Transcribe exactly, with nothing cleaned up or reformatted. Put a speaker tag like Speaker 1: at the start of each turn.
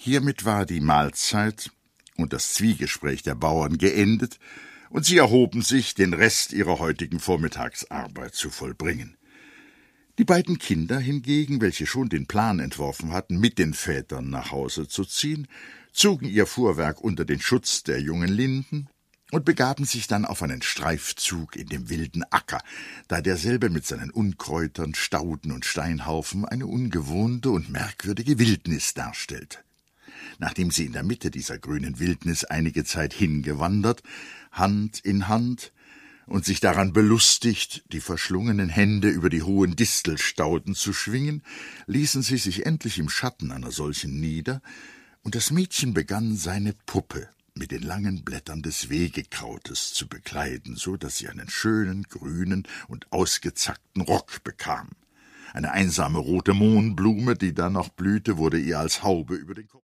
Speaker 1: Hiermit war die Mahlzeit und das Zwiegespräch der Bauern geendet, und sie erhoben sich, den Rest ihrer heutigen Vormittagsarbeit zu vollbringen. Die beiden Kinder hingegen, welche schon den Plan entworfen hatten, mit den Vätern nach Hause zu ziehen, zogen ihr Fuhrwerk unter den Schutz der jungen Linden und begaben sich dann auf einen Streifzug in dem wilden Acker, da derselbe mit seinen Unkräutern, Stauden und Steinhaufen eine ungewohnte und merkwürdige Wildnis darstellte. Nachdem sie in der Mitte dieser grünen Wildnis einige Zeit hingewandert, Hand in Hand, und sich daran belustigt, die verschlungenen Hände über die hohen Distelstauden zu schwingen, ließen sie sich endlich im Schatten einer solchen nieder, und das Mädchen begann, seine Puppe mit den langen Blättern des Wegekrautes zu bekleiden, so daß sie einen schönen, grünen und ausgezackten Rock bekam. Eine einsame rote Mohnblume, die da noch blühte, wurde ihr als Haube über den Kopf.